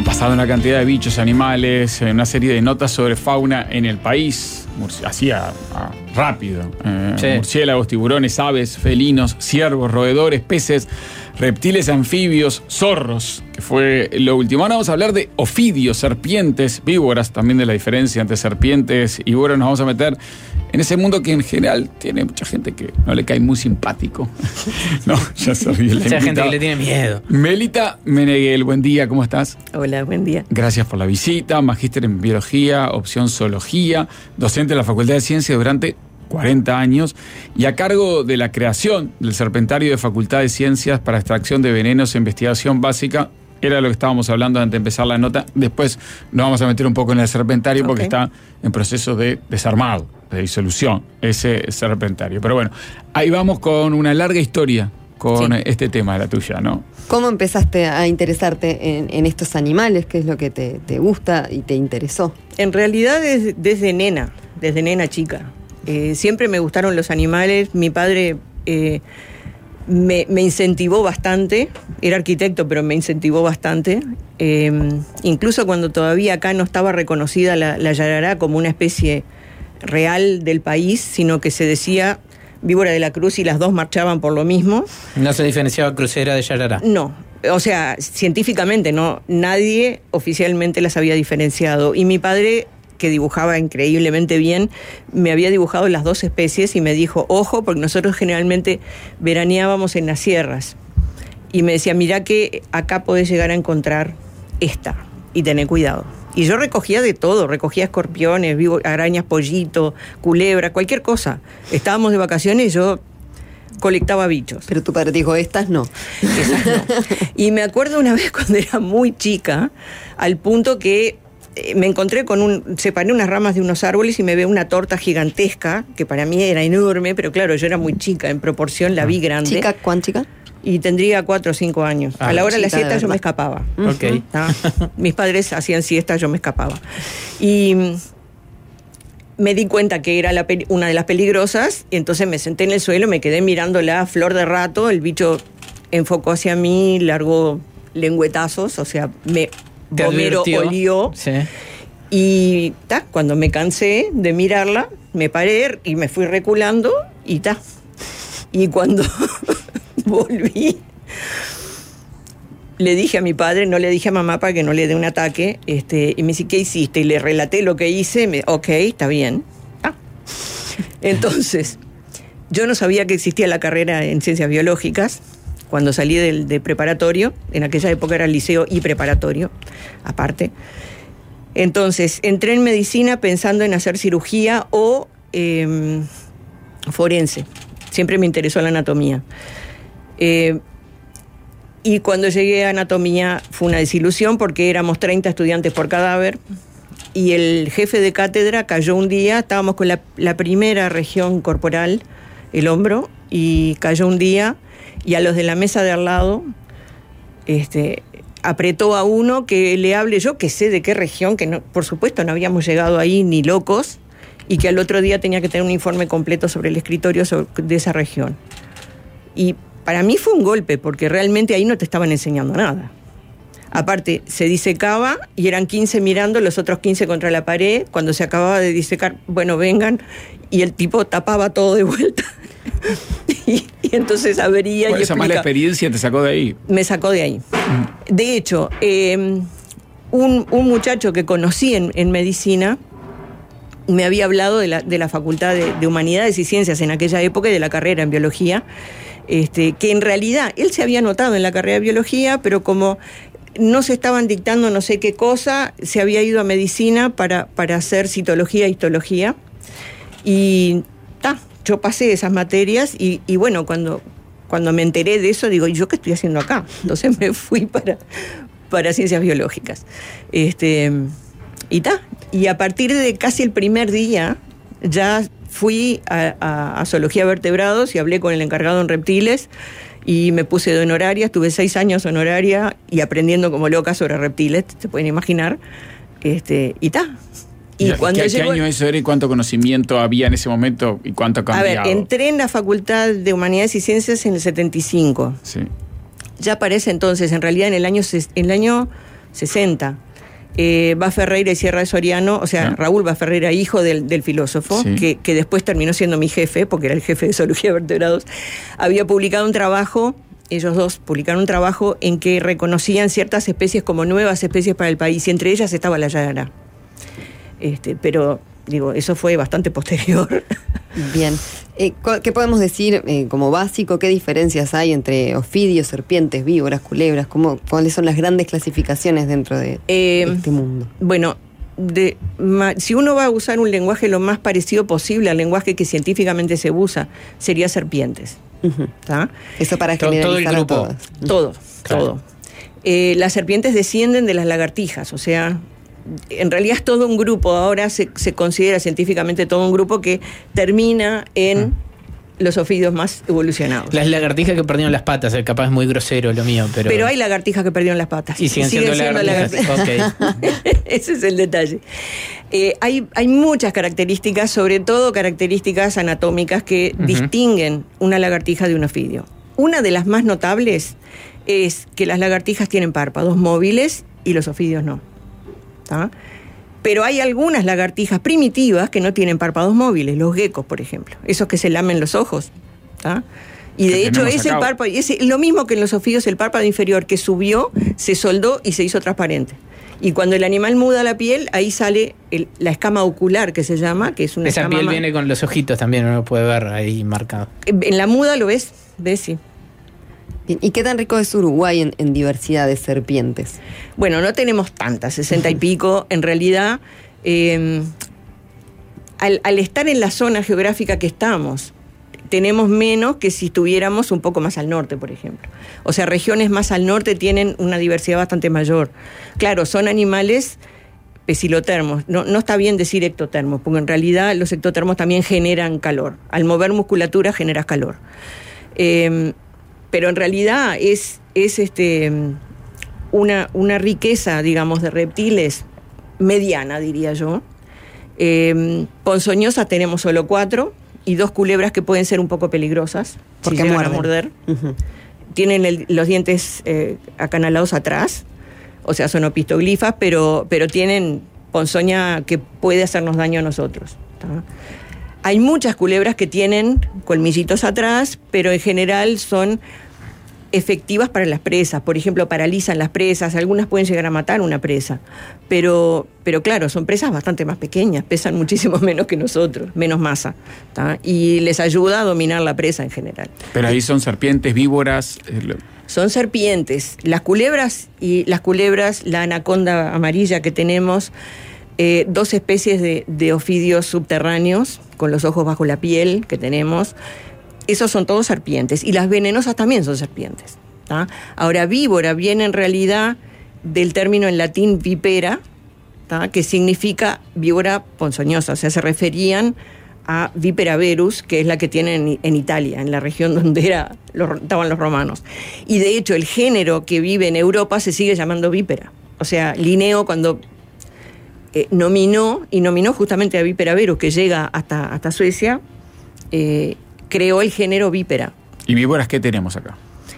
Han pasado una cantidad de bichos, animales, una serie de notas sobre fauna en el país. Así rápido. Sí. Murciélagos, tiburones, aves, felinos, ciervos, roedores, peces, reptiles, anfibios, zorros, que fue lo último. Ahora vamos a hablar de ofidios, serpientes, víboras, también de la diferencia entre serpientes y víboras. Nos vamos a meter en ese mundo que en general tiene mucha gente que no le cae muy simpático. No, ya se ríe. Mucha gente que le tiene miedo. Melita Meneghel, buen día, ¿cómo estás? Hola, buen día. Gracias por la visita, magíster en biología, opción zoología, docente de la Facultad de Ciencias durante 40 años y a cargo de la creación del Serpentario de Facultad de Ciencias para extracción de venenos e investigación básica. Era lo que estábamos hablando antes de empezar la nota. Después nos vamos a meter un poco en el serpentario porque está en proceso de desarmado, de disolución, ese serpentario. Pero bueno, ahí vamos con una larga historia con este tema, la tuya, ¿no? ¿Cómo empezaste a interesarte en estos animales? ¿Qué es lo que te gusta y te interesó? En realidad desde nena chica. Siempre me gustaron los animales. Mi padre me incentivó bastante. Era arquitecto, pero me incentivó bastante. Incluso cuando todavía acá no estaba reconocida la yarará como una especie real del país, sino que se decía víbora de la cruz y las dos marchaban por lo mismo. ¿No se diferenciaba crucera de yarará? No. O sea, científicamente no. Nadie oficialmente las había diferenciado. Y mi padre, que dibujaba increíblemente bien, me había dibujado las dos especies y me dijo, ojo, porque nosotros generalmente veraneábamos en las sierras. Y me decía, mirá que acá podés llegar a encontrar esta y tené cuidado. Y yo recogía de todo, recogía escorpiones, arañas, pollito, culebras, cualquier cosa. Estábamos de vacaciones y yo colectaba bichos. Pero tu padre dijo, estas no. Esas no. Y me acuerdo una vez cuando era muy chica, al punto que me encontré separé unas ramas de unos árboles y me veo una torta gigantesca, que para mí era enorme, pero claro, yo era muy chica, en proporción la vi grande. ¿Chica? ¿Cuán chica? Y tendría 4 o 5 años. A la hora de la siesta yo me escapaba. Ok. Mis padres hacían siesta, yo me escapaba. Y me di cuenta que era una de las peligrosas, y entonces me senté en el suelo, me quedé mirándola a flor de rato, el bicho enfocó hacia mí, largó lengüetazos, o sea, Homero olió. Sí. Y cuando me cansé de mirarla, me paré y me fui reculando y Y cuando volví, le dije a mi padre, no le dije a mamá para que no le dé un ataque, y me dice, ¿qué hiciste? Y le relaté lo que hice, ok, está bien. Entonces, yo no sabía que existía la carrera en ciencias biológicas. Cuando salí de preparatorio, en aquella época era liceo y preparatorio, aparte. Entonces, entré en medicina pensando en hacer cirugía o forense. Siempre me interesó la anatomía. Y cuando llegué a anatomía fue una desilusión porque éramos 30 estudiantes por cadáver y el jefe de cátedra cayó un día, estábamos con la primera región corporal, el hombro, y cayó un día y a los de la mesa de al lado apretó a uno que le hable, yo que sé de qué región, que no, por supuesto no habíamos llegado ahí ni locos, y que al otro día tenía que tener un informe completo sobre el escritorio de esa región. Y para mí fue un golpe, porque realmente ahí no te estaban enseñando nada. Aparte, se disecaba y eran 15 mirando, los otros 15 contra la pared. Cuando se acababa de disecar, bueno, vengan, y el tipo tapaba todo de vuelta. y entonces abría y esa mala experiencia te sacó de ahí. Me sacó de ahí. De hecho, un muchacho que conocí en medicina me había hablado de la Facultad de Humanidades y Ciencias en aquella época y de la carrera en biología, que en realidad él se había anotado en la carrera de biología, pero como no se estaban dictando no sé qué cosa, se había ido a medicina para hacer citología e histología. Y yo pasé esas materias y bueno, cuando me enteré de eso, digo, ¿y yo qué estoy haciendo acá? Entonces me fui para ciencias biológicas. Y a partir de casi el primer día ya fui a zoología vertebrados y hablé con el encargado en reptiles y me puse de honoraria, estuve 6 años honoraria y aprendiendo como loca sobre reptiles, se pueden imaginar, Y cuando ¿Qué año eso era y cuánto conocimiento había en ese momento y cuánto ha cambiado? A ver, entré en la Facultad de Humanidades y Ciencias en el 75. Sí. Ya para ese entonces, en realidad en el año 60. Va Ferreira y Sierra de Soriano, o sea, Raúl Va Ferreira, hijo del filósofo, sí, que después terminó siendo mi jefe, porque era el jefe de zoología de vertebrados, había publicado un trabajo, ellos dos publicaron un trabajo en que reconocían ciertas especies como nuevas especies para el país, y entre ellas estaba la yarará. Pero, digo, eso fue bastante posterior. Bien. ¿Qué podemos decir como básico? ¿Qué diferencias hay entre ofidios, serpientes, víboras, culebras? ¿Cuáles son las grandes clasificaciones dentro de este mundo? Bueno, si uno va a usar un lenguaje lo más parecido posible al lenguaje que científicamente se usa, sería serpientes. Uh-huh. Eso para generalizar todo el grupo. Todo. Claro. Las serpientes descienden de las lagartijas, o sea, en realidad es todo un grupo, ahora se considera científicamente todo un grupo que termina en los ofidios más evolucionados. Las lagartijas que perdieron las patas, capaz es muy grosero lo mío, pero hay lagartijas que perdieron las patas. Y siguen siendo lagartijas. Okay. Ese es el detalle. Hay muchas características, sobre todo características anatómicas que distinguen una lagartija de un ofidio. Una de las más notables es que las lagartijas tienen párpados móviles y los ofidios no. Pero hay algunas lagartijas primitivas que no tienen párpados móviles, los geckos, por ejemplo, esos que se lamen los ojos. Y de hecho es el párpado, es lo mismo que en los ofidios, el párpado inferior que subió, se soldó y se hizo transparente. Y cuando el animal muda la piel, ahí sale la escama ocular, que se llama, que es una esa piel viene con los ojitos también, uno lo puede ver ahí marcado. En la muda lo ves, sí. Bien. ¿Y qué tan rico es Uruguay en diversidad de serpientes? Bueno, no tenemos tantas, 60 y pico. En realidad, al estar en la zona geográfica que estamos, tenemos menos que si estuviéramos un poco más al norte, por ejemplo. O sea, regiones más al norte tienen una diversidad bastante mayor. Claro, son animales pesilotermos. No está bien decir ectotermos, porque en realidad los ectotermos también generan calor. Al mover musculatura generas calor. Pero en realidad es una riqueza, digamos, de reptiles mediana, diría yo. Ponzoñosas tenemos solo 4 y 2 culebras que pueden ser un poco peligrosas porque si llegan muerden. a morder. Uh-huh. Tienen los dientes acanalados atrás, o sea, son opistoglifas, pero tienen ponzoña que puede hacernos daño a nosotros. Hay muchas culebras que tienen colmillitos atrás, pero en general son efectivas para las presas. Por ejemplo, paralizan las presas. Algunas pueden llegar a matar una presa. Pero claro, son presas bastante más pequeñas. Pesan muchísimo menos que nosotros. Menos masa. Y les ayuda a dominar la presa en general. Pero ahí son serpientes, víboras. Son serpientes. Las culebras, la anaconda amarilla que tenemos, 2 especies de ofidios subterráneos, con los ojos bajo la piel que tenemos. Esos son todos serpientes. Y las venenosas también son serpientes. Ahora, víbora viene en realidad del término en latín vipera, que significa víbora ponzoñosa. O sea, se referían a Vipera verus, que es la que tienen en Italia, en la región donde estaban los romanos. Y de hecho, el género que vive en Europa se sigue llamando vípera. O sea, Linneo, cuando nominó justamente a Vipera verus, que llega hasta Suecia, creó el género vípera. ¿Y víboras qué tenemos acá?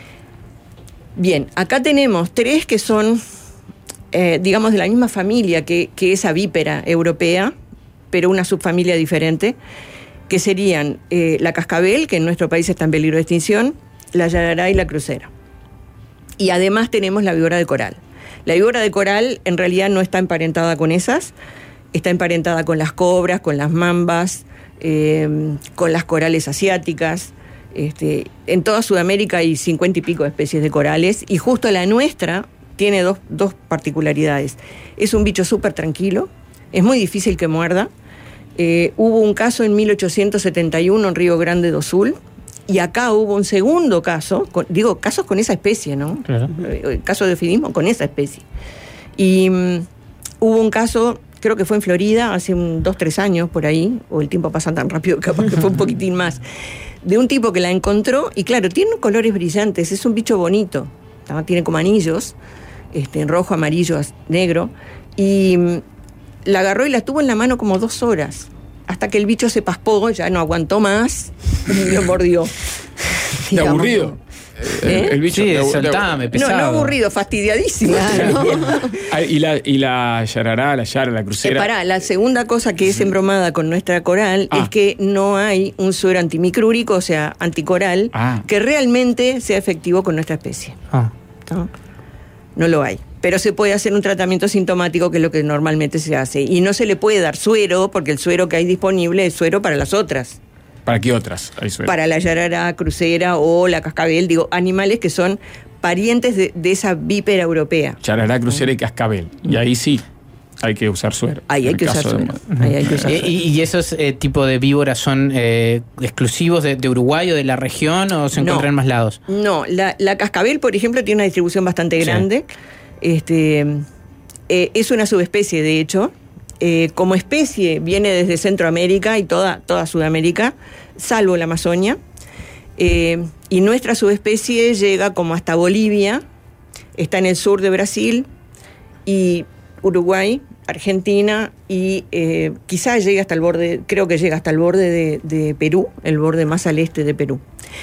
Bien, acá tenemos 3 que son, digamos, de la misma familia que esa vípera europea, pero una subfamilia diferente, que serían la cascabel, que en nuestro país está en peligro de extinción, la yarará y la crucera. Y además tenemos la víbora de coral. La víbora de coral en realidad no está emparentada con esas, está emparentada con las cobras, con las mambas, con las corales asiáticas. En toda Sudamérica hay 50 y pico de especies de corales, y justo la nuestra tiene dos particularidades. Es un bicho súper tranquilo, es muy difícil que muerda. Hubo un caso en 1871 en Río Grande do Sul, y acá hubo un segundo caso, casos con esa especie, ¿no? Claro. Caso de ofidismo con esa especie. Y hubo un caso, creo que fue en Florida, hace 2-3 años por ahí, o el tiempo pasa tan rápido, capaz que fue un poquitín más, de un tipo que la encontró, y claro, tiene colores brillantes, es un bicho bonito, ¿no? Tiene como anillos, en rojo, amarillo, negro, y la agarró y la tuvo en la mano como 2 horas, hasta que el bicho se paspó, ya no aguantó más, y lo mordió. ¿Qué aburrido? El bicho. Sí, soltame, pesado. No aburrido, fastidiadísimo. Claro. Y la yarará, la yara, la crucera. Pará, la segunda cosa que es embromada con nuestra coral es que no hay un suero antimicrúrico, o sea, anticoral, que realmente sea efectivo con nuestra especie. No lo hay. Pero se puede hacer un tratamiento sintomático, que es lo que normalmente se hace. Y no se le puede dar suero, porque el suero que hay disponible es suero para las otras. ¿Para qué otras hay suero? Para la yarará, crucera o la cascabel, digo, animales que son parientes de esa vípera europea. Yarará, crucera y cascabel. Y ahí sí hay que usar suero. Ahí hay que usar suero. ¿Y esos tipos de víboras son exclusivos de Uruguay o de la región o se encuentran en más lados? No, la cascabel, por ejemplo, tiene una distribución bastante grande. Es una subespecie, de hecho. Como especie viene desde Centroamérica y toda Sudamérica, salvo la Amazonia. Y nuestra subespecie llega como hasta Bolivia, está en el sur de Brasil y Uruguay, Argentina y quizás llegue hasta el borde, creo que llega hasta el borde de Perú, el borde más al este de Perú.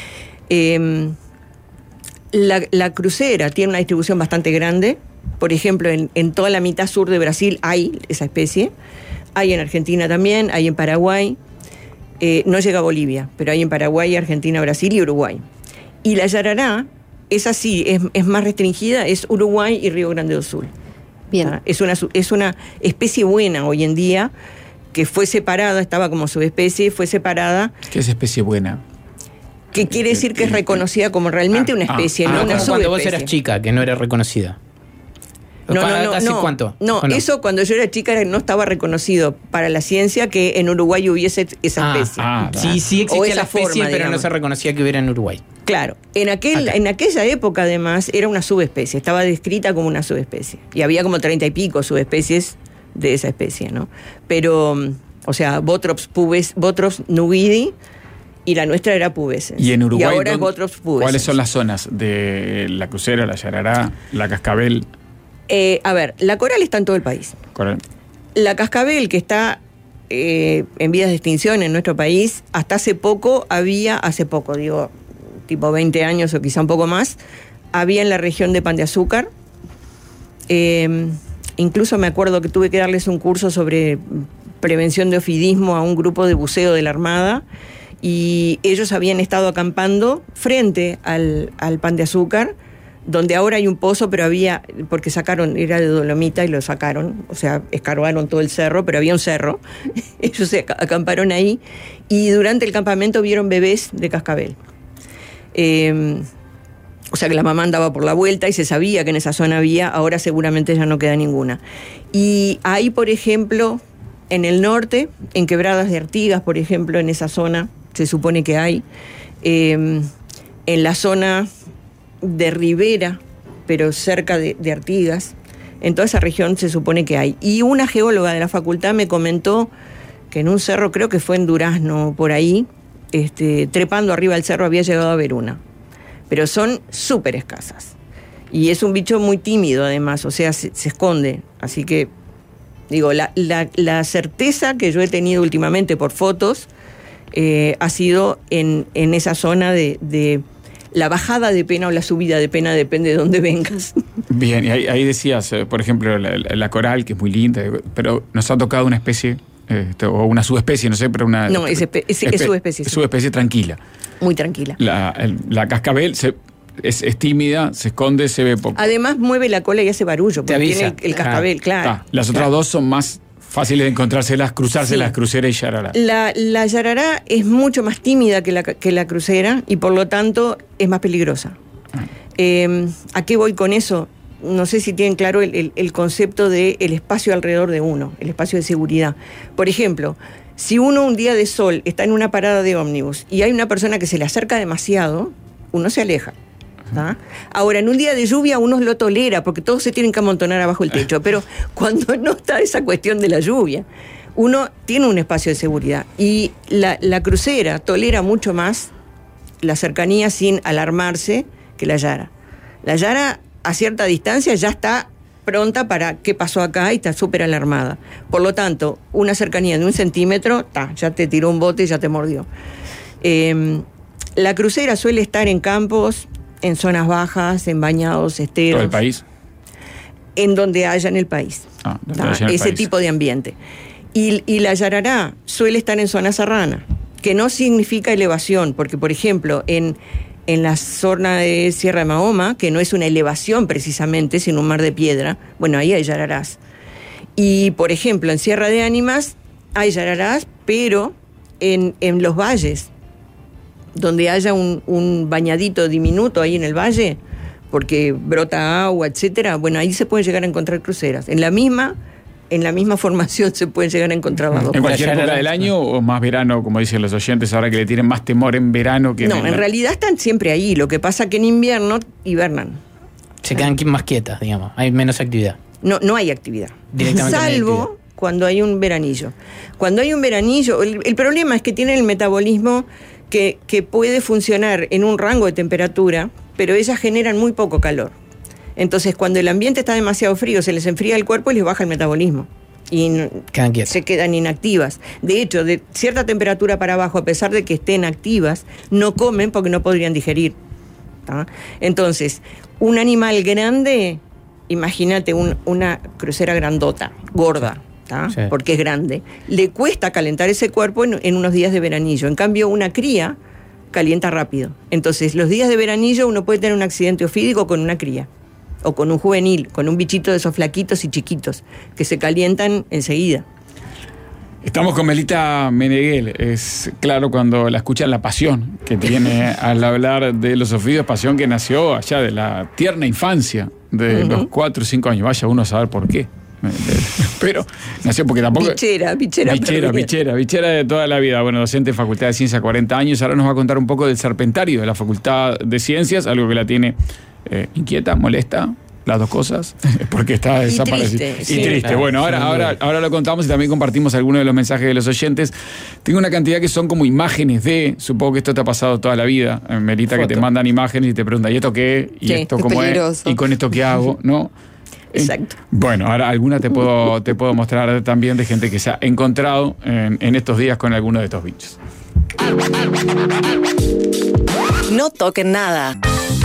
La crucera tiene una distribución bastante grande. Por ejemplo, en toda la mitad sur de Brasil hay esa especie. Hay en Argentina también, hay en Paraguay. No llega a Bolivia, pero hay en Paraguay, Argentina, Brasil y Uruguay. Y la yarará es así, es más restringida, es Uruguay y Río Grande do Sul. Bien. Es una especie buena hoy en día, que fue separada, estaba como subespecie, fue separada. ¿Qué es especie buena? Que quiere decir que es reconocida como realmente una especie, no una subespecie. Cuando vos eras chica, que no era reconocida. ¿Cuánto? No, eso cuando yo era chica no estaba reconocido para la ciencia que en Uruguay hubiese esa especie. Sí existía la especie, forma, pero digamos. No se reconocía que hubiera en Uruguay. Claro, en aquella época además era una subespecie, estaba descrita como una subespecie. Y había como 30 y pico subespecies de esa especie, ¿no? Pero, o sea, Botrops nugidi, y la nuestra era pubescens. Y en Uruguay, y ahora es Botrops pubescens. ¿Cuáles son las zonas de la crucera, la yarará, la cascabel? A ver, la coral está en todo el país. Coral. La cascabel, que está en vías de extinción en nuestro país, hasta hace poco, digo, tipo 20 años o quizá un poco más, había en la región de Pan de Azúcar. Incluso me acuerdo que tuve que darles un curso sobre prevención de ofidismo a un grupo de buceo de la Armada, y ellos habían estado acampando frente al Pan de Azúcar, donde ahora hay un pozo, pero porque era de dolomita y lo sacaron, o sea, escarbaron todo el cerro, pero había un cerro. Ellos se acamparon ahí y durante el campamento vieron bebés de cascabel. O sea que la mamá andaba por la vuelta y se sabía que en esa zona había, ahora seguramente ya no queda ninguna. Y ahí, por ejemplo, en el norte, en Quebradas de Artigas, por ejemplo, en esa zona, se supone que hay, en la zona de Rivera, pero cerca de Artigas, en toda esa región se supone que hay. Y una geóloga de la facultad me comentó que en un cerro, creo que fue en Durazno, por ahí, trepando arriba del cerro había llegado a ver una. Pero son súper escasas. Y es un bicho muy tímido además, o sea, se esconde. Así que, digo, la certeza que yo he tenido últimamente por fotos ha sido en esa zona de la bajada de pena o la subida de pena, depende de dónde vengas. Bien, y ahí decías, por ejemplo, la coral, que es muy linda, pero nos ha tocado una especie, o una subespecie, no sé, pero una... No, es subespecie. Es subespecie tranquila. Muy tranquila. La cascabel es tímida, se esconde, se ve poco. Además mueve la cola y hace barullo, porque tiene el cascabel, claro. Las otras dos son más fáciles de encontrárselas, cruzárselas, sí. Crucera y yarará. La yarará es mucho más tímida que la crucera y por lo tanto es más peligrosa. ¿A qué voy con eso? No sé si tienen claro el concepto del espacio alrededor de uno, el espacio de seguridad. Por ejemplo, si uno un día de sol está en una parada de ómnibus y hay una persona que se le acerca demasiado, uno se aleja. ¿Ah? Ahora, en un día de lluvia uno lo tolera porque todos se tienen que amontonar abajo el techo, pero cuando no está esa cuestión de la lluvia, uno tiene un espacio de seguridad y la crucera tolera mucho más la cercanía sin alarmarse que la yara. La yara a cierta distancia ya está pronta para qué pasó acá y está súper alarmada. Por lo tanto, una cercanía de 1 centímetro, ya te tiró un bote y ya te mordió. La crucera suele estar en campos en zonas bajas, en bañados esteros. ¿Todo el país? En donde haya en el país. Ese tipo de ambiente. Y la yarará suele estar en zona serrana, que no significa elevación, porque, por ejemplo, en la zona de Sierra de Mahoma, que no es una elevación precisamente, sino un mar de piedra, bueno, ahí hay yararás. Y, por ejemplo, en Sierra de Ánimas hay yararás, pero en los valles, donde haya un bañadito diminuto ahí en el valle, porque brota agua, etcétera, bueno, ahí se pueden llegar a encontrar cruceras. En la misma formación se pueden llegar a encontrar las dos. ¿En cualquier época del año o más verano, como dicen los oyentes, ahora que le tienen más temor en verano que en realidad están siempre ahí. Lo que pasa que en invierno hibernan. Se quedan más quietas, digamos. Hay menos actividad. No hay actividad. Directamente salvo cuando hay un veranillo. Cuando hay un veranillo, el problema es que tienen el metabolismo que puede funcionar en un rango de temperatura, pero ellas generan muy poco calor. Entonces, cuando el ambiente está demasiado frío, se les enfría el cuerpo y les baja el metabolismo. Y se quedan inactivas. De hecho, de cierta temperatura para abajo, a pesar de que estén activas, no comen porque no podrían digerir. ¿Tá? Entonces, un animal grande, imagínate una crucera grandota, gorda, ¿tá? Sí. Porque es grande, le cuesta calentar ese cuerpo en unos días de veranillo. En cambio, una cría calienta rápido. Entonces, los días de veranillo uno puede tener un accidente ofídico con una cría, o con un juvenil, con un bichito de esos flaquitos y chiquitos, que se calientan enseguida. Estamos con Melita Meneghel. Es claro cuando la escuchan la pasión que tiene al hablar de los ofidios, pasión que nació allá de la tierna infancia, de los 4 o 5 años. Vaya uno a saber por qué. Pero nació porque tampoco... Bichera de toda la vida. Bueno, docente de Facultad de Ciencias, 40 años. Ahora nos va a contar un poco del serpentario de la Facultad de Ciencias, algo que la tiene inquieta, molesta, las dos cosas, porque está desaparecido. Y triste. Claro, bueno, ahora lo contamos y también compartimos algunos de los mensajes de los oyentes. Tengo una cantidad que son como imágenes supongo que esto te ha pasado toda la vida, Melita, que te mandan imágenes y te preguntan, ¿y esto qué? ¿Y esto cómo es? ¿Y con esto qué hago? ¿No? Exacto. Bueno, ahora alguna te puedo mostrar también de gente que se ha encontrado en estos días con alguno de estos bichos. No toquen nada.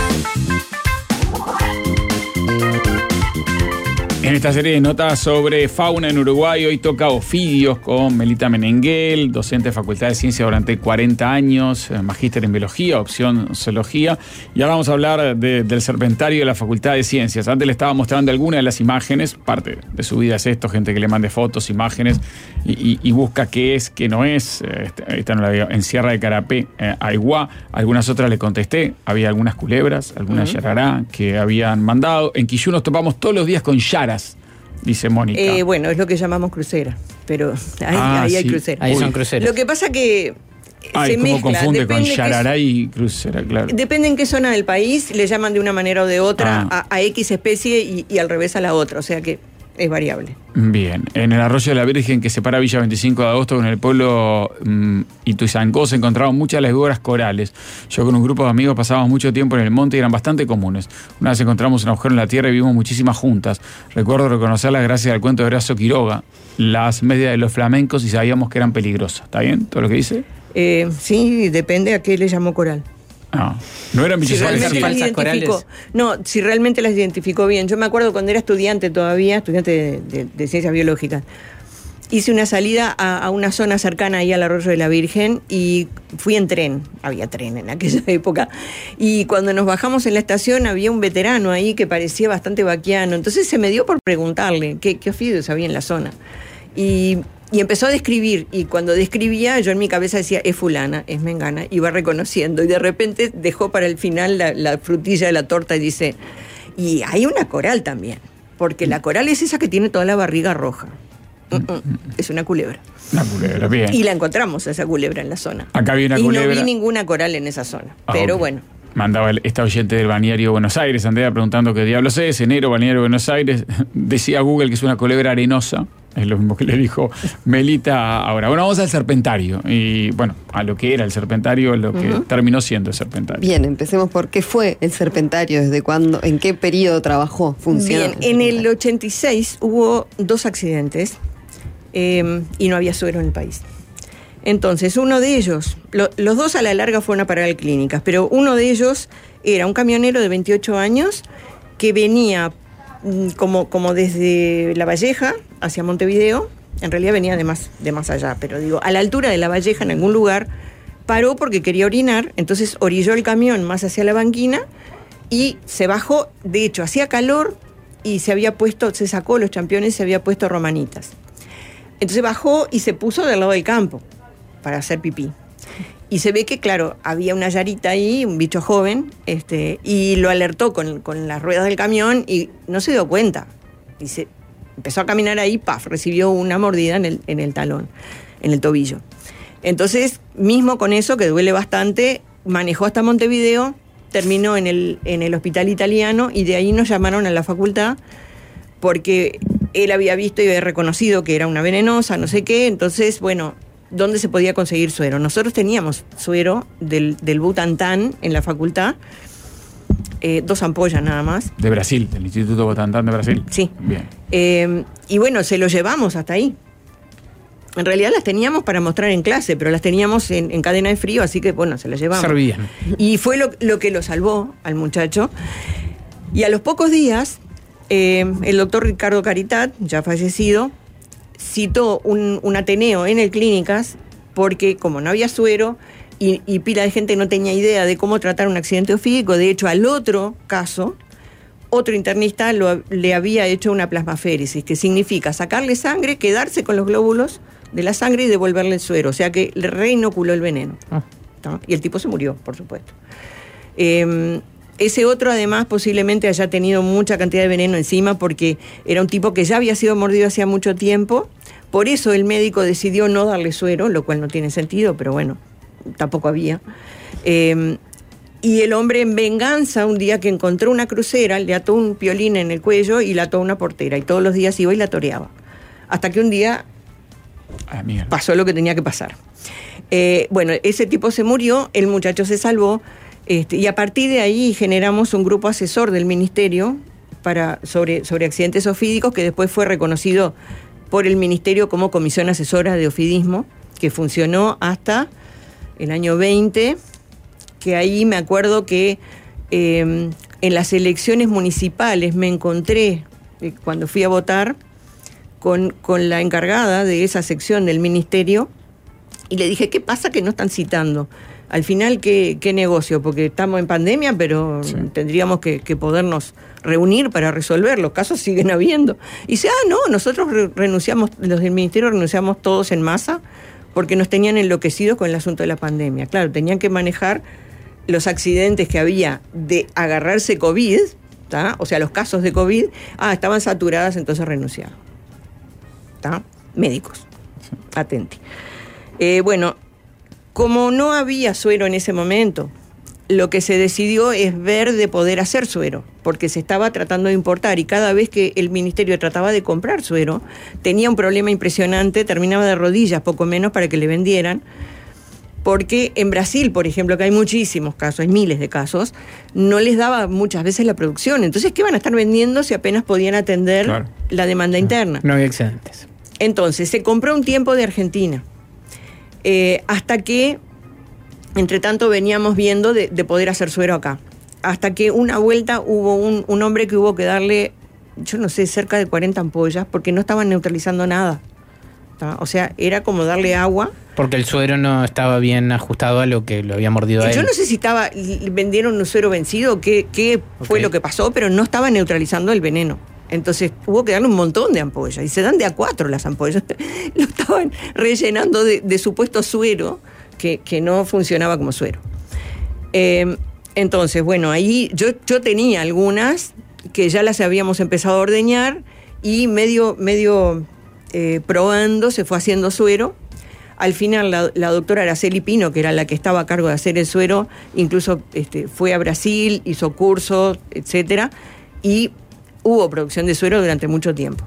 En esta serie de notas sobre fauna en Uruguay, hoy toca ofidios con Melita Meneghel, docente de Facultad de Ciencias durante 40 años, magíster en Biología, opción Zoología. Y ahora vamos a hablar del serpentario de la Facultad de Ciencias. Antes le estaba mostrando algunas de las imágenes, parte de su vida es esto, gente que le mande fotos, imágenes, y busca qué es, qué no es. Esta no la veo. En Sierra de Carapé, Aiguá, algunas otras le contesté, había algunas culebras, algunas yarará que habían mandado. En Quillú nos topamos todos los días con yaras, dice Mónica. Bueno, es lo que llamamos crucera, pero ahí hay crucera. Ahí son cruceras. Lo que pasa que se mezcla. Confunde con yarará y crucera, claro. Depende en qué zona del país, le llaman de una manera o de otra a X especie y al revés a la otra, o sea que es variable. Bien, en el arroyo de la Virgen que separa Villa 25 de Agosto con el pueblo Ituzaingó se encontraban muchas las víboras corales. Yo con un grupo de amigos pasábamos mucho tiempo en el monte y eran bastante comunes. Una vez encontramos un agujero en la tierra y vimos muchísimas juntas. Recuerdo reconocerlas gracias al cuento de Horacio Quiroga, las medias de los flamencos, y sabíamos que eran peligrosas. ¿Está bien todo lo que dice? Sí, depende a qué le llamó coral. No eran bichos falsas corales. No, si realmente las identificó bien. Yo me acuerdo cuando era estudiante de ciencias biológicas. Hice una salida a una zona cercana ahí al arroyo de la Virgen y fui en tren. Había tren en aquella época. Y cuando nos bajamos en la estación había un veterano ahí que parecía bastante vaquiano. Entonces se me dio por preguntarle qué ofidios había en la zona. Y empezó a describir, y cuando describía, yo en mi cabeza decía, es fulana, es mengana, iba reconociendo, y de repente dejó para el final la frutilla de la torta y dice, y hay una coral también, porque la coral es esa que tiene toda la barriga roja. Es una culebra. Una culebra, bien. Y la encontramos, esa culebra, en la zona. Acá había una culebra. Y no vi ninguna coral en esa zona, pero okay. Bueno. Mandaba esta oyente del balneario Buenos Aires, Andrea, preguntando qué diablos es, enero, balneario Buenos Aires. Decía Google que es una culebra arenosa. Es lo mismo que le dijo Melita ahora. Bueno, vamos al serpentario. Y bueno, a lo que era el serpentario, lo que terminó siendo el serpentario. Bien, empecemos por qué fue el serpentario, desde cuándo, en qué periodo trabajó, funcionó. Bien, en el 86 hubo 2 accidentes y no había suero en el país. Entonces, uno de ellos, los dos a la larga fueron a parar a clínicas, pero uno de ellos era un camionero de 28 años que venía como desde La Valleja hacia Montevideo. En realidad venía de más allá, pero digo, a la altura de La Valleja, en algún lugar, paró porque quería orinar, entonces orilló el camión más hacia la banquina y se bajó. De hecho, hacía calor y se sacó los championes y se había puesto romanitas. Entonces bajó y se puso del lado del campo para hacer pipí. Y se ve que, claro, había una yarita ahí, un bicho joven, y lo alertó con las ruedas del camión y no se dio cuenta. Y se empezó a caminar ahí, ¡paf!, recibió una mordida en el talón, en el tobillo. Entonces, mismo con eso, que duele bastante, manejó hasta Montevideo, terminó en el hospital italiano y de ahí nos llamaron a la facultad porque él había visto y había reconocido que era una venenosa, no sé qué. Entonces, bueno, ¿dónde se podía conseguir suero? Nosotros teníamos suero del Butantan en la facultad, 2 ampollas nada más. De Brasil, del Instituto Butantan de Brasil. Sí. Bien. Y bueno, se lo llevamos hasta ahí. En realidad las teníamos para mostrar en clase, pero las teníamos en cadena de frío, así que bueno, se las llevamos. Servían. Y fue lo que lo salvó al muchacho. Y a los pocos días, el doctor Ricardo Caritat, ya fallecido, citó un Ateneo en el Clínicas, porque como no había suero y pila de gente no tenía idea de cómo tratar un accidente ofídico, de hecho al otro caso, otro internista le había hecho una plasmaféresis, que significa sacarle sangre, quedarse con los glóbulos de la sangre y devolverle el suero, o sea que le reinoculó el veneno. Y el tipo se murió, por supuesto. Ese otro, además, posiblemente haya tenido mucha cantidad de veneno encima porque era un tipo que ya había sido mordido hacía mucho tiempo. Por eso el médico decidió no darle suero, lo cual no tiene sentido, pero bueno, tampoco había. Y el hombre, en venganza, un día que encontró una crucera, le ató un piolín en el cuello y la ató a una portera. Y todos los días iba y la toreaba. Hasta que un día pasó lo que tenía que pasar. Bueno, ese tipo se murió, el muchacho se salvó. Y a partir de ahí generamos un grupo asesor del ministerio sobre accidentes ofídicos, que después fue reconocido por el ministerio como Comisión Asesora de Ofidismo, que funcionó hasta el año 20, que ahí me acuerdo que en las elecciones municipales me encontré, cuando fui a votar, con la encargada de esa sección del ministerio, y le dije, ¿qué pasa que no están citando? Al final, ¿qué negocio? Porque estamos en pandemia, pero sí, tendríamos que podernos reunir para resolver. Los casos siguen habiendo. Y dice, no, nosotros renunciamos, los del ministerio renunciamos todos en masa porque nos tenían enloquecidos con el asunto de la pandemia. Claro, tenían que manejar los accidentes que había de agarrarse COVID, ¿tá? O sea, los casos de COVID, estaban saturadas, entonces renunciaron. ¿Tá? Médicos, sí, atenti. Bueno, como no había suero en ese momento, lo que se decidió es ver de poder hacer suero, porque se estaba tratando de importar y cada vez que el ministerio trataba de comprar suero, tenía un problema impresionante, terminaba de rodillas poco menos para que le vendieran, porque en Brasil, por ejemplo, que hay muchísimos casos, hay miles de casos, no les daba muchas veces la producción. Entonces, ¿qué van a estar vendiendo si apenas podían atender la demanda interna? No había excedentes. Entonces, se compró un tiempo de Argentina. Hasta que, entre tanto, veníamos viendo de poder hacer suero acá. Hasta que una vuelta hubo un hombre que hubo que darle, yo no sé, cerca de 40 ampollas, porque no estaban neutralizando nada. ¿Tá? O sea, era como darle agua. Porque el suero no estaba bien ajustado a lo que lo había mordido a él. Yo no sé si vendieron un suero vencido, qué fue lo que pasó, pero no estaba neutralizando el veneno. Entonces hubo que darle un montón de ampollas, y se dan de a 4 las ampollas. Lo estaban rellenando de supuesto suero que no funcionaba como suero. Entonces, bueno, ahí yo tenía algunas que ya las habíamos empezado a ordeñar y medio probando se fue haciendo suero. Al final la doctora Araceli Pino, que era la que estaba a cargo de hacer el suero, incluso fue a Brasil, hizo cursos, etcétera, y hubo producción de suero durante mucho tiempo.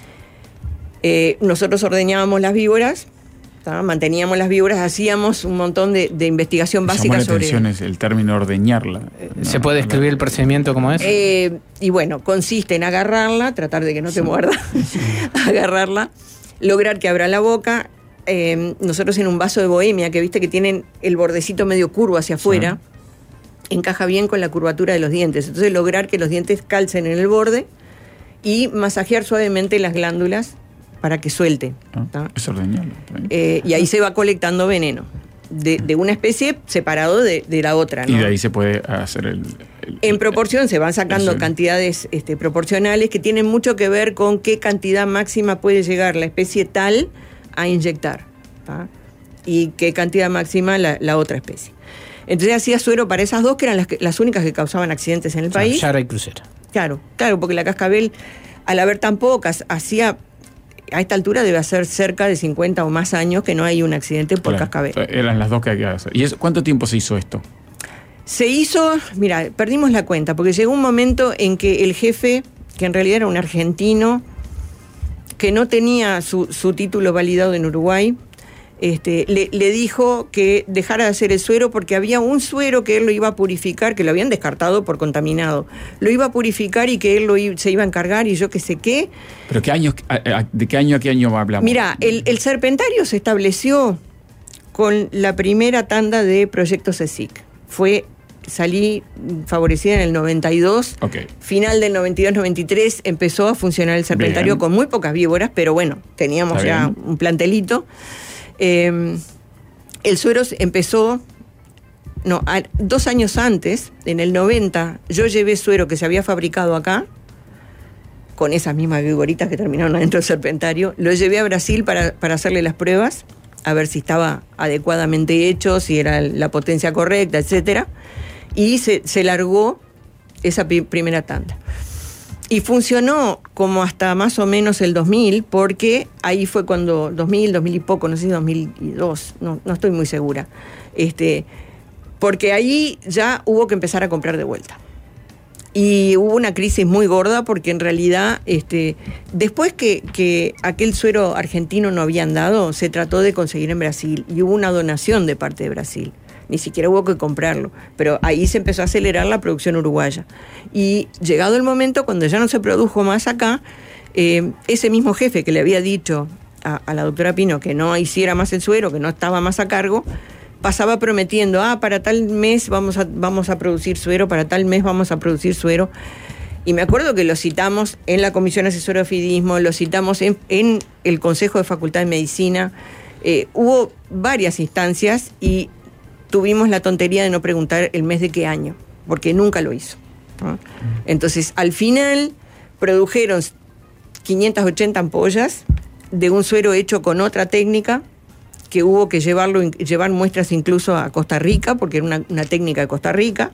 Nosotros ordeñábamos las víboras, ¿tá? Manteníamos las víboras, hacíamos un montón de investigación básica sobre... Llamó la atención el término ordeñarla. ¿Se puede describir el procedimiento como es? Y bueno, consiste en agarrarla, tratar de que no te muerda, agarrarla, lograr que abra la boca, nosotros en un vaso de bohemia, que viste que tienen el bordecito medio curvo hacia afuera, encaja bien con la curvatura de los dientes. Entonces lograr que los dientes calcen en el borde y masajear suavemente las glándulas para que suelte. Es ordeñable. Y ahí se va colectando veneno de una especie separado de la otra, ¿no? Y de ahí se puede hacer en proporción se van sacando cantidades proporcionales que tienen mucho que ver con qué cantidad máxima puede llegar la especie tal a inyectar, ¿tá? Y qué cantidad máxima la otra especie. Entonces hacía suero para esas dos, que eran las únicas que causaban accidentes en el país. Yara y Crucera. Claro, porque la cascabel, al haber tan pocas, hacía... A esta altura debe hacer cerca de 50 o más años que no hay un accidente por cascabel. Eran las dos que había que hacer. ¿Y cuánto tiempo se hizo esto? Se hizo, mira, perdimos la cuenta, porque llegó un momento en que el jefe, que en realidad era un argentino, que no tenía su título validado en Uruguay, le dijo que dejara de hacer el suero porque había un suero que él lo iba a purificar, que lo habían descartado por contaminado. Lo iba a purificar y que él se iba a encargar y yo qué sé qué. ¿Pero qué años, de qué año a qué año hablamos? Mira, el Serpentario se estableció con la primera tanda de proyectos CSIC. Salí favorecida en el 92, final del 92-93 empezó a funcionar el Serpentario con muy pocas víboras, pero bueno, teníamos ya un plantelito. El suero empezó, 2 años antes, en el 90, yo llevé suero que se había fabricado acá, con esas mismas víboritas que terminaron adentro del Serpentario, lo llevé a Brasil para hacerle las pruebas, a ver si estaba adecuadamente hecho, si era la potencia correcta, etcétera, y se largó esa primera tanda. Y funcionó como hasta más o menos el 2000, porque ahí fue cuando, 2000 y poco, no sé si 2002, no estoy muy segura. Porque ahí ya hubo que empezar a comprar de vuelta. Y hubo una crisis muy gorda porque en realidad, después que aquel suero argentino no habían dado, se trató de conseguir en Brasil y hubo una donación de parte de Brasil. Ni siquiera hubo que comprarlo, pero ahí se empezó a acelerar la producción uruguaya. Y llegado el momento, cuando ya no se produjo más acá, ese mismo jefe que le había dicho a la doctora Pino que no hiciera más el suero, que no estaba más a cargo, pasaba prometiendo, para tal mes vamos a producir suero, para tal mes vamos a producir suero. Y me acuerdo que lo citamos en la Comisión Asesora de Ofidismo, lo citamos en el Consejo de Facultad de Medicina, hubo varias instancias y tuvimos la tontería de no preguntar el mes de qué año, porque nunca lo hizo, ¿no? Entonces, al final, produjeron 580 ampollas de un suero hecho con otra técnica, que hubo que llevar muestras incluso a Costa Rica, porque era una técnica de Costa Rica,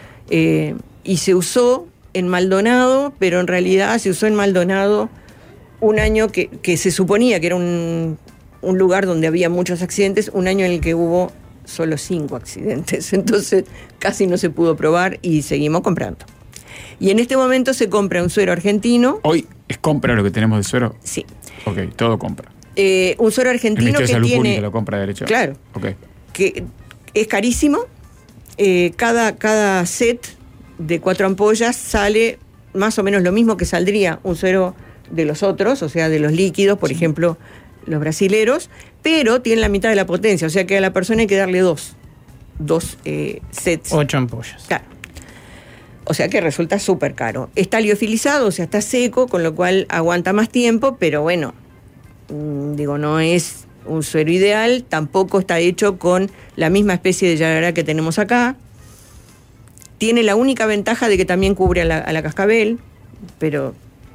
y se usó en Maldonado, pero en realidad se usó en Maldonado un año que se suponía que era un lugar donde había muchos accidentes, un año en el que hubo solo 5 accidentes, entonces casi no se pudo probar y seguimos comprando. Y en este momento se compra un suero argentino. ¿Hoy es compra lo que tenemos de suero? Sí. Ok, todo compra. Un suero argentino que Salud tiene... Pública lo compra derecho. Claro. Okay. Que es carísimo. Cada set de 4 ampollas sale más o menos lo mismo que saldría un suero de los otros, o sea, de los líquidos, por ejemplo, los brasileros, pero tienen la mitad de la potencia, o sea que a la persona hay que darle dos sets. 8 ampollas. Claro. O sea que resulta súper caro. Está liofilizado, o sea, está seco, con lo cual aguanta más tiempo, pero bueno, no es un suero ideal, tampoco está hecho con la misma especie de yarará que tenemos acá. Tiene la única ventaja de que también cubre a la cascabel, pero...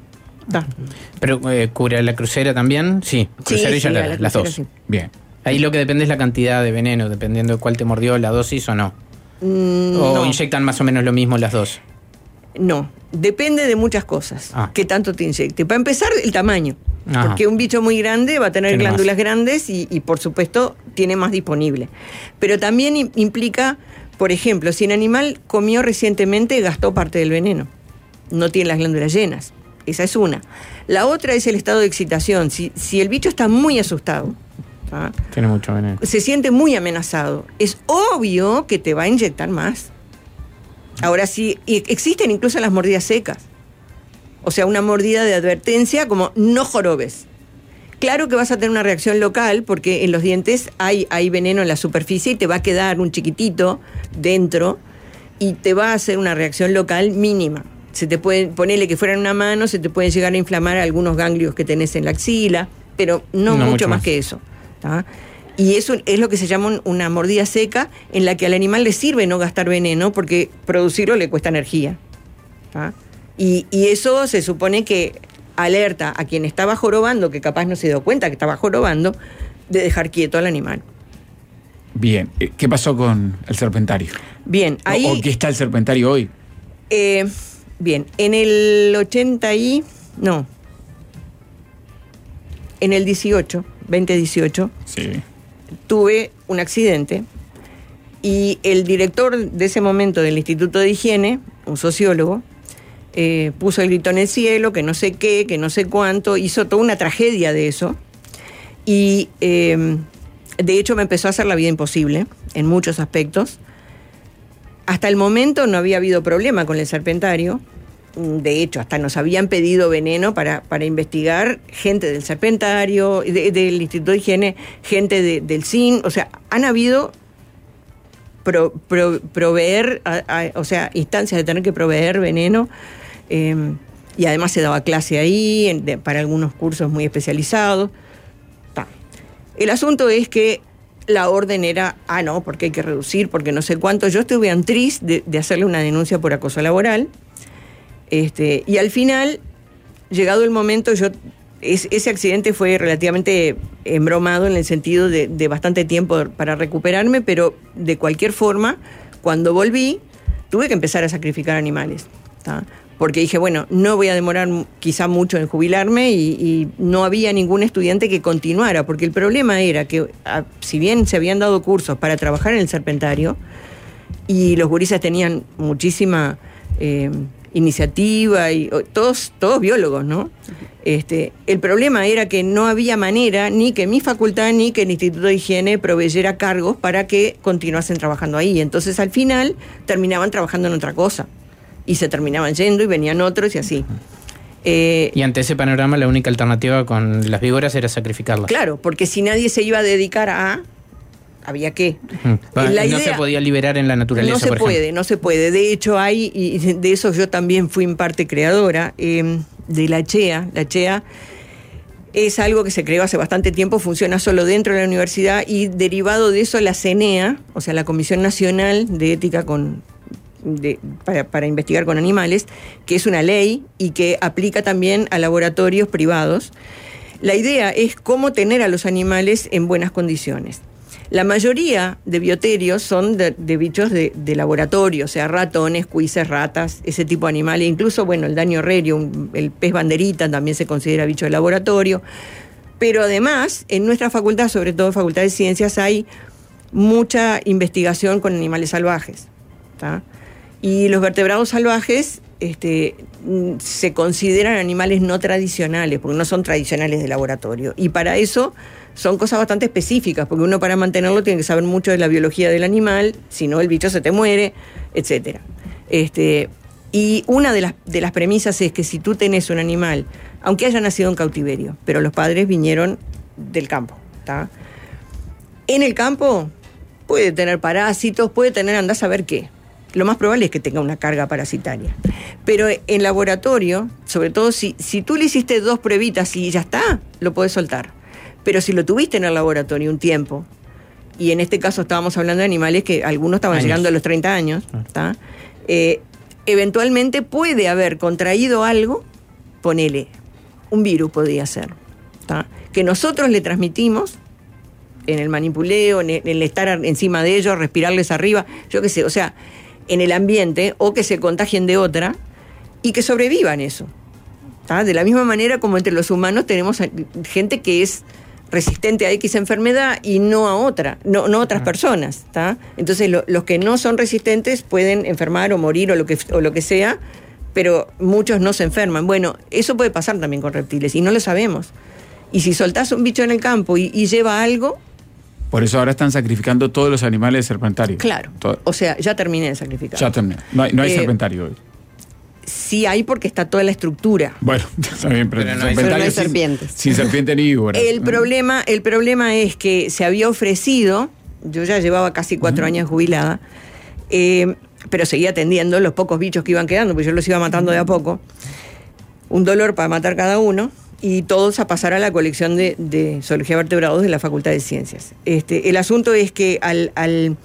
¿Pero cubre a la crucera también? Sí, crucera y yarará, las dos. Sí. Bien. Ahí lo que depende es la cantidad de veneno, dependiendo de cuál te mordió, la dosis o no. ¿O no inyectan más o menos lo mismo las dos? No, depende de muchas cosas. ¿Qué tanto te inyecte? Para empezar, el tamaño. Ajá. Porque un bicho muy grande va a tener glándulas grandes y por supuesto tiene más disponible. Pero también implica, por ejemplo, si un animal comió recientemente, gastó parte del veneno. No tiene las glándulas llenas. Esa es una. La otra es el estado de excitación. Si el bicho está muy asustado, tiene mucho veneno, se siente muy amenazado, es obvio que te va a inyectar más. Ahora sí, existen incluso las mordidas secas. O sea, una mordida de advertencia como no jorobes. Claro que vas a tener una reacción local porque en los dientes hay veneno en la superficie y te va a quedar un chiquitito dentro y te va a hacer una reacción local mínima. Se te puede, ponele que fuera en una mano, se te pueden llegar a inflamar algunos ganglios que tenés en la axila, pero no mucho más que eso. ¿Tá? Y eso es lo que se llama una mordida seca, en la que al animal le sirve no gastar veneno porque producirlo le cuesta energía. ¿Tá? Y eso se supone que alerta a quien estaba jorobando, que capaz no se dio cuenta que estaba jorobando, de dejar quieto al animal. Bien, ¿qué pasó con el serpentario? Bien, ahí... ¿O qué está el serpentario hoy? Bien, en el 2018, sí, tuve un accidente y el director de ese momento del Instituto de Higiene, un sociólogo, puso el grito en el cielo, que no sé qué, que no sé cuánto, hizo toda una tragedia de eso y de hecho me empezó a hacer la vida imposible en muchos aspectos. Hasta el momento no había habido problema con el serpentario. De hecho, hasta nos habían pedido veneno para investigar gente del serpentario, del Instituto de Higiene, gente del CIN. O sea, han habido proveer, o sea, instancias de tener que proveer veneno. Y además se daba clase ahí para algunos cursos muy especializados. El asunto es que la orden era, no, porque hay que reducir, porque no sé cuánto. Yo estuve en tris de hacerle una denuncia por acoso laboral. Y al final, llegado el momento, ese accidente fue relativamente embromado en el sentido de bastante tiempo para recuperarme, pero de cualquier forma, cuando volví, tuve que empezar a sacrificar animales. ¿Tá? Porque dije, bueno, no voy a demorar quizá mucho en jubilarme y no había ningún estudiante que continuara, porque el problema era que, si bien se habían dado cursos para trabajar en el serpentario, y los gurises tenían muchísima iniciativa, y todos biólogos, ¿no? El problema era que no había manera, ni que mi facultad, ni que el Instituto de Higiene proveyera cargos para que continuasen trabajando ahí. Entonces, al final, terminaban trabajando en otra cosa. Y se terminaban yendo y venían otros y así. Y ante ese panorama la única alternativa con las víboras era sacrificarlas. Claro, porque si nadie se iba a dedicar había que. La idea, no se podía liberar en la naturaleza, no se puede. De hecho, y de eso yo también fui en parte creadora, de la CHEA. La CHEA es algo que se creó hace bastante tiempo, funciona solo dentro de la universidad y derivado de eso la CENEA, o sea, la Comisión Nacional de Ética para investigar con animales, que es una ley y que aplica también a laboratorios privados. La idea es cómo tener a los animales en buenas condiciones. La mayoría de bioterios son de bichos de laboratorio, o sea, ratones, cuises, ratas, ese tipo de animales. Incluso, bueno, el daño rerio, el pez banderita también se considera bicho de laboratorio. Pero además, en nuestra facultad, sobre todo en Facultad de Ciencias, hay mucha investigación con animales salvajes. ¿Tá? Y los vertebrados salvajes se consideran animales no tradicionales, porque no son tradicionales de laboratorio. Y para eso son cosas bastante específicas, porque uno para mantenerlo tiene que saber mucho de la biología del animal, si no el bicho se te muere, etc. Y una de las premisas es que si tú tenés un animal, aunque haya nacido en cautiverio, pero los padres vinieron del campo, ¿tá? En el campo puede tener parásitos, puede tener, andás a ver qué. Lo más probable es que tenga una carga parasitaria. Pero en laboratorio, sobre todo si tú le hiciste 2 pruebitas y ya está, lo podés soltar. Pero si lo tuviste en el laboratorio un tiempo, y en este caso estábamos hablando de animales que algunos estaban llegando a los 30 años, ¿tá? Eventualmente puede haber contraído algo, ponele, un virus podría ser, ¿tá? Que nosotros le transmitimos en el manipuleo, en el estar encima de ellos, respirarles arriba, yo qué sé, o sea, en el ambiente, o que se contagien de otra y que sobrevivan eso. ¿Tá? De la misma manera como entre los humanos tenemos gente que es resistente a X enfermedad y no a otra, no otras personas. ¿Tá? Entonces los que no son resistentes pueden enfermar o morir o lo que sea, pero muchos no se enferman. Bueno, eso puede pasar también con reptiles y no lo sabemos. Y si soltás un bicho en el campo y lleva algo... Por eso ahora están sacrificando todos los animales serpentarios. Claro. O sea, ya terminé de sacrificar. Ya terminé. No hay serpentario hoy. Sí hay, porque está toda la estructura. Bueno, está bien, pero no hay serpientes. Sin serpiente ni víbora. El problema es que se había ofrecido, yo ya llevaba casi 4 años jubilada, pero seguía atendiendo los pocos bichos que iban quedando, porque yo los iba matando de a poco. $1 para matar cada uno, y todos a pasar a la colección de zoología de vertebrados de la Facultad de Ciencias. El asunto es que al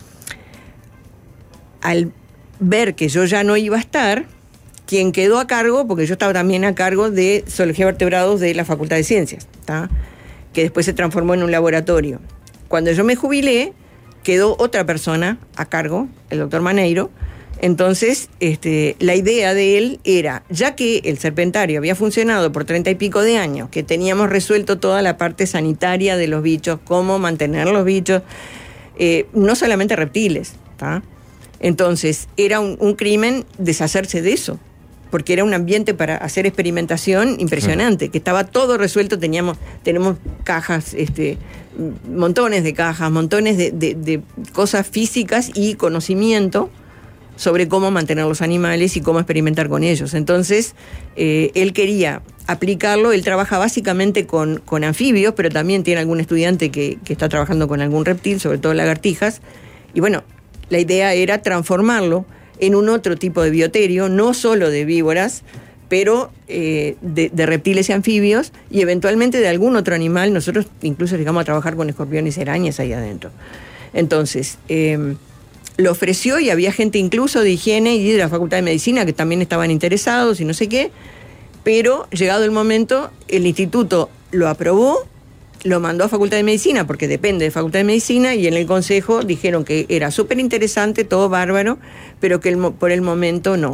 ver que yo ya no iba a estar, quien quedó a cargo, porque yo estaba también a cargo de zoología de vertebrados de la Facultad de Ciencias, ¿tá? Que después se transformó en un laboratorio. Cuando yo me jubilé, quedó otra persona a cargo, el doctor Maneiro. Entonces, la idea de él era, ya que el serpentario había funcionado por 30 y pico de años, que teníamos resuelto toda la parte sanitaria de los bichos, cómo mantener los bichos, no solamente reptiles, ¿tá? Entonces, era un crimen deshacerse de eso, porque era un ambiente para hacer experimentación impresionante, que estaba todo resuelto. Tenemos cajas, montones de cajas, montones de cosas físicas y conocimiento sobre cómo mantener los animales y cómo experimentar con ellos. Entonces, él quería aplicarlo. Él trabaja básicamente con anfibios, pero también tiene algún estudiante que está trabajando con algún reptil, sobre todo lagartijas. Y bueno, la idea era transformarlo en un otro tipo de bioterio, no solo de víboras, pero de reptiles y anfibios, y eventualmente de algún otro animal. Nosotros incluso llegamos a trabajar con escorpiones y arañas ahí adentro. Entonces, lo ofreció, y había gente incluso de higiene y de la Facultad de Medicina que también estaban interesados y no sé qué, pero llegado el momento, el instituto lo aprobó, lo mandó a Facultad de Medicina, porque depende de Facultad de Medicina, y en el consejo dijeron que era súper interesante, todo bárbaro, pero que por el momento no.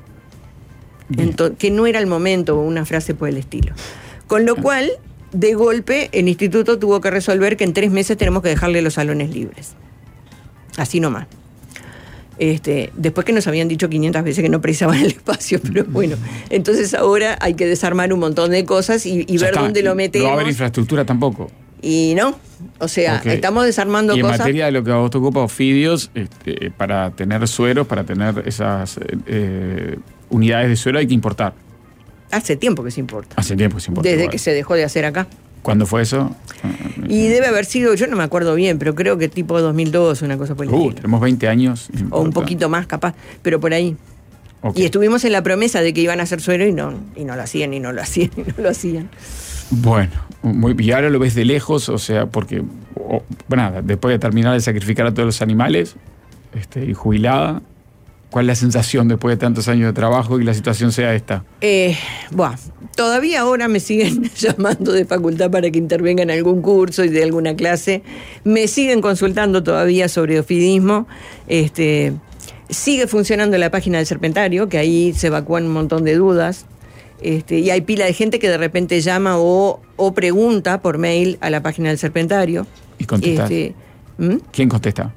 Que no era el momento, una frase por el estilo. Con lo cual, de golpe, el instituto tuvo que resolver que en 3 meses tenemos que dejarle los salones libres. Así nomás. Después que nos habían dicho 500 veces que no precisaban el espacio, pero bueno, entonces ahora hay que desarmar un montón de cosas y ver dónde lo metemos. No va a haber infraestructura tampoco. Y no, o sea, estamos desarmando cosas. Y en materia de lo que a vos te ocupa, ofidios, para tener sueros, para tener esas unidades de suero hay que importar. Hace tiempo que se importa. Hace tiempo que se importa. Desde que se dejó de hacer acá. ¿Cuándo fue eso? Y debe haber sido, yo no me acuerdo bien, pero creo que tipo 2002, una cosa por el estilo. Tenemos 20 años. O un poquito más, capaz, pero por ahí. Okay. Y estuvimos en la promesa de que iban a hacer suero y no lo hacían, y no lo hacían, y no lo hacían. Bueno, y ahora lo ves de lejos, o sea, porque, nada, después de terminar de sacrificar a todos los animales, y jubilada, ¿cuál es la sensación después de tantos años de trabajo y la situación sea esta? Todavía ahora me siguen llamando de facultad para que intervenga en algún curso y de alguna clase. Me siguen consultando todavía sobre ofidismo. Sigue funcionando la página del Serpentario, que ahí se evacúan un montón de dudas. Y hay pila de gente que de repente llama o pregunta por mail a la página del Serpentario. ¿Y contestas? ¿Quién contesta?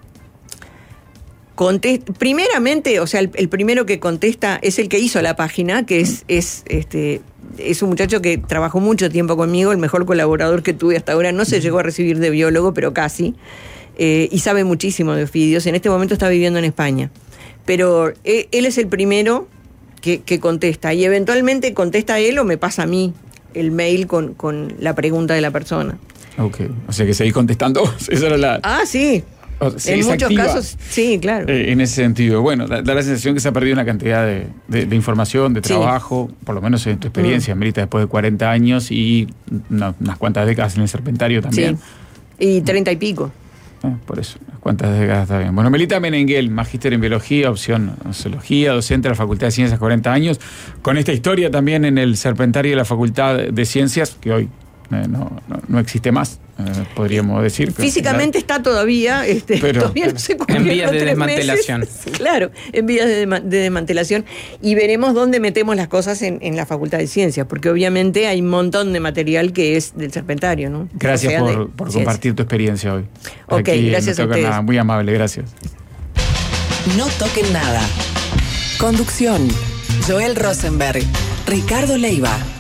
Primeramente, o sea, el primero que contesta es el que hizo la página, que es un muchacho que trabajó mucho tiempo conmigo, el mejor colaborador que tuve hasta ahora. No se llegó a recibir de biólogo, pero casi, y sabe muchísimo de ofidios. En este momento está viviendo en España, pero él es el primero que contesta, y eventualmente contesta él o me pasa a mí el mail con la pregunta de la persona. Ok, o sea que seguís contestando. Esa era la... Sí. En muchos activa, casos, sí, claro. En ese sentido, bueno, da la sensación que se ha perdido una cantidad de información, de trabajo, por lo menos en tu experiencia, Melita, después de 40 años y unas cuantas décadas en el Serpentario también. Sí, y 30 y pico. Por eso, unas cuantas décadas está bien. Bueno, Melita Menenguel, magíster en biología, opción zoología, docente de la Facultad de Ciencias, 40 años, con esta historia también en el Serpentario de la Facultad de Ciencias, que hoy no existe más, podríamos decir. Físicamente está todavía, pero todavía no se en vías de desmantelación. Claro, en vías de desmantelación. Y veremos dónde metemos las cosas en la Facultad de Ciencias, porque obviamente hay un montón de material que es del Serpentario, ¿no? Gracias por compartir tu experiencia hoy. Ok, gracias a ustedes. Nada, muy amable, gracias. No toquen nada. Conducción: Joel Rosenberg, Ricardo Leiva.